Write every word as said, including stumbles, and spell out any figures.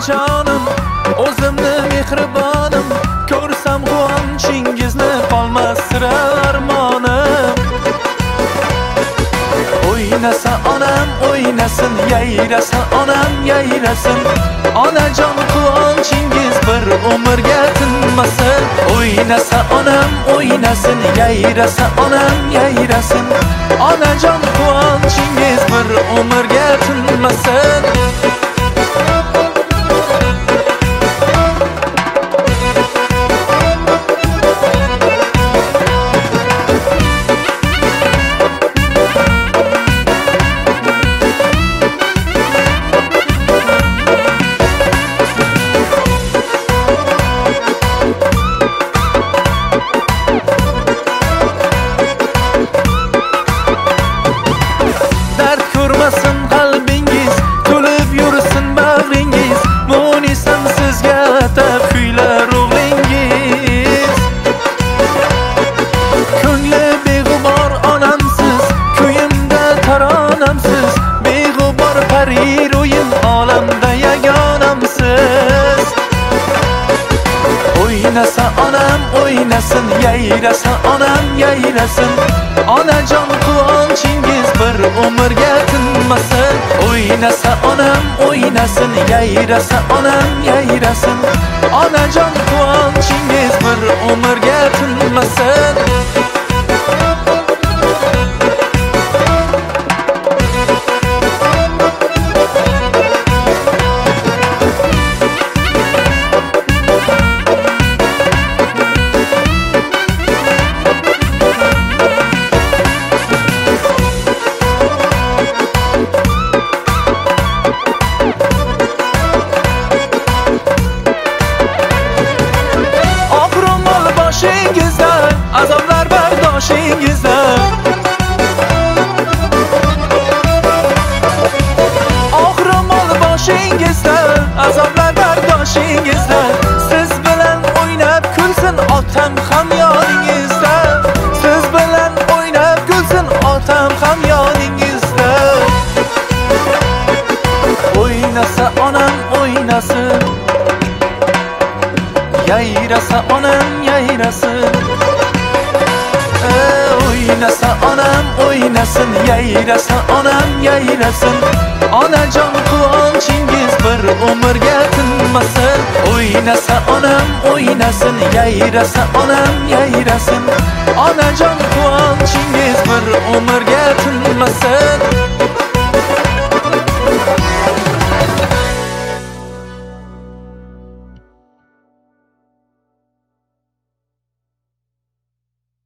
onajonim, o'zimni mehribonim, ko'rsam quvonchingizni qolmas sira armonim. O'ynasa onam o'ynasin, yayrasa onam yayrasin, onajon quvonchingiz bir umrga tinmasin. O'ynasa onam o'ynasin, yayrasa onam yayrasin, onajon quvonchingiz bir umrga tinmasin. Qalbingiz to'lib yursin bag'ringiz, mo'nisam sizga atab kuylar o'g'lingiz. Ko'ngli beg'ubor onamsiz, kuyimda taronamsiz, beg'ubor pariro'yim olamda yagonamsiz. O'ynasa onam o'ynasin, yayrasa onam yayrasin, onajon quvonchingiz bir umrga tinmasin. O'ynasa onam o'ynasin, yayrasa onam yayrasin, onajon quvonchingiz bir umrga tinmasin. Azoblar bardoshingizda, og'rimol boshingizda, azoblar bardoshingizda, siz bilan o'ynab kulsin otam ham yoningizda, siz bilan o'ynab kulsin otam ham yoningizda. O'ynasa onam o'ynasin, yayrasa onam yayrasin, o'ynasa onam o'ynasin, yayrasa onam yayrasin, onajon quvonchingiz bir umrga tinmasin. O'ynasa onam o'ynasin, yayrasa onam yayrasin, onajon quvonchingiz bir umrga tinmasin.